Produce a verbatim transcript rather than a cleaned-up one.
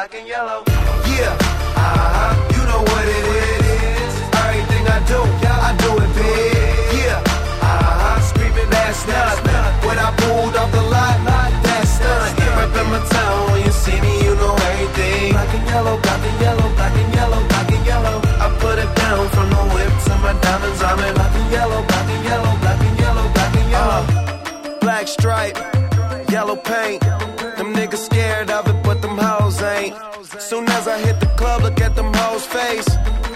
black and yellow. Yeah, uh-huh, you know what it is. Everything I do, I do it big. Yeah, uh-huh, screaming that's nothing. When I pulled off the lot, that's nothing. Right in my town, when you see me, you know everything. Black and yellow, black and yellow, black and yellow, black and yellow. I put it down from the whip to my diamonds. I'm in black and yellow, black and yellow, black and yellow, black and yellow. Uh, black stripe, yellow paint. Them niggas scared of it, but them hoes ain't. Soon as I hit the club, look at them hoes' face.